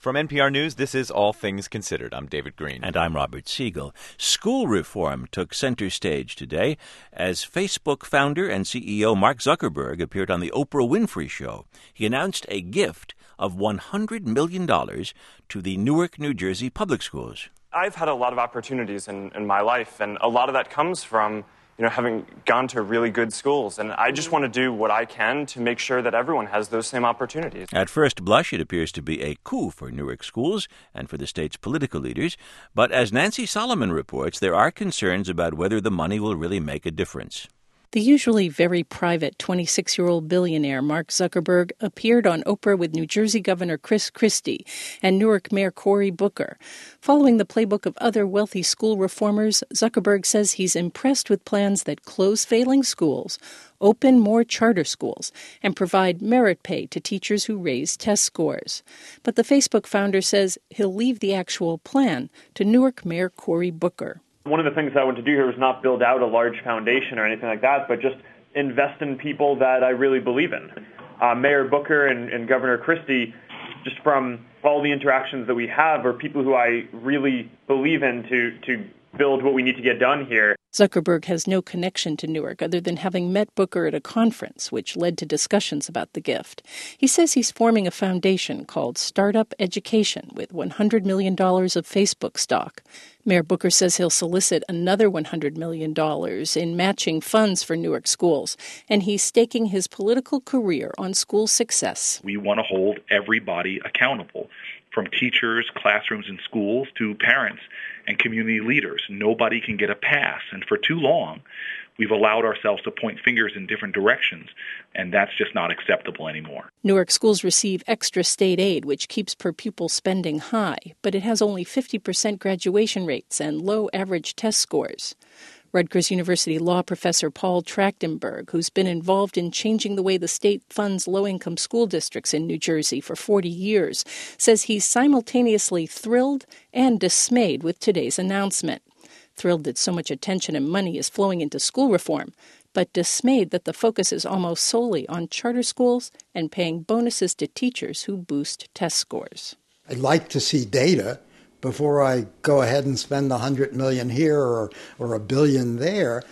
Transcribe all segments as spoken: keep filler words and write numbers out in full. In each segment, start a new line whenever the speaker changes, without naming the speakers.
From N P R News, this is All Things Considered. I'm David Green.
And I'm Robert Siegel. School reform took center stage today as Facebook founder and C E O Mark Zuckerberg appeared on the Oprah Winfrey Show. He announced a gift of one hundred million dollars to the Newark, New Jersey public schools.
I've had a lot of opportunities in, in my life, and a lot of that comes from you know, having gone to really good schools. And I just want to do what I can to make sure that everyone has those same opportunities.
At first blush, it appears to be a coup for Newark schools and for the state's political leaders. But as Nancy Solomon reports, there are concerns about whether the money will really make a difference.
The usually very private twenty-six-year-old billionaire Mark Zuckerberg appeared on Oprah with New Jersey Governor Chris Christie and Newark Mayor Cory Booker. Following the playbook of other wealthy school reformers, Zuckerberg says he's impressed with plans that close failing schools, open more charter schools, and provide merit pay to teachers who raise test scores. But the Facebook founder says he'll leave the actual plan to Newark Mayor Cory Booker.
One of the things I want to do here is not build out a large foundation or anything like that, but just invest in people that I really believe in. Uh, Mayor Booker and, and Governor Christie, just from all the interactions that we have, are people who I really believe in to, to build what we need to get done here.
Zuckerberg has no connection to Newark other than having met Booker at a conference, which led to discussions about the gift. He says he's forming a foundation called Startup Education with one hundred million dollars of Facebook stock. Mayor Booker says he'll solicit another one hundred million dollars in matching funds for Newark schools, and he's staking his political career on school success.
We want to hold everybody accountable, from teachers, classrooms, and schools to parents and community leaders. Nobody can get a pass. And for too long, we've allowed ourselves to point fingers in different directions, and that's just not acceptable anymore.
Newark schools receive extra state aid, which keeps per-pupil spending high, but it has only fifty percent graduation rates and low average test scores. Rutgers University law professor Paul Trachtenberg, who's been involved in changing the way the state funds low-income school districts in New Jersey for forty years, says he's simultaneously thrilled and dismayed with today's announcement. Thrilled that so much attention and money is flowing into school reform, but dismayed that the focus is almost solely on charter schools and paying bonuses to teachers who boost test scores.
I'd like to see data before I go ahead and spend a hundred million here or or a billion there.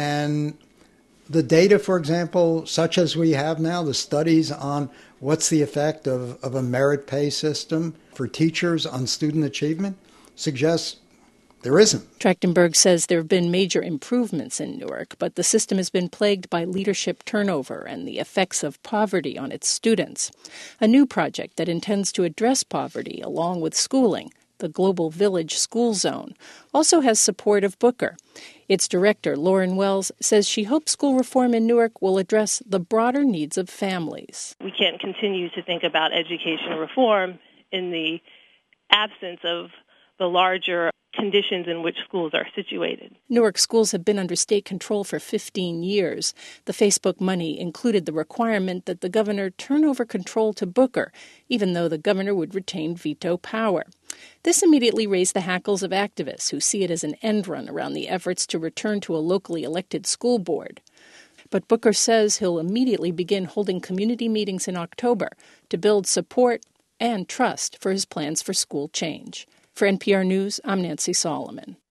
And the data, for example, such as we have now, the studies on what's the effect of, of a merit pay system for teachers on student achievement, suggests there isn't.
Trachtenberg says there have been major improvements in Newark, but the system has been plagued by leadership turnover and the effects of poverty on its students. A new project that intends to address poverty along with schooling, the Global Village School Zone, also has support of Booker. Its director, Lauren Wells, says she hopes school reform in Newark will address the broader needs of families.
We can't continue to think about education reform in the absence of the larger conditions in which schools are situated.
Newark schools have been under state control for fifteen years. The Facebook money included the requirement that the governor turn over control to Booker, even though the governor would retain veto power. This immediately raised the hackles of activists who see it as an end run around the efforts to return to a locally elected school board. But Booker says he'll immediately begin holding community meetings in October to build support and trust for his plans for school change. For N P R News, I'm Nancy Solomon.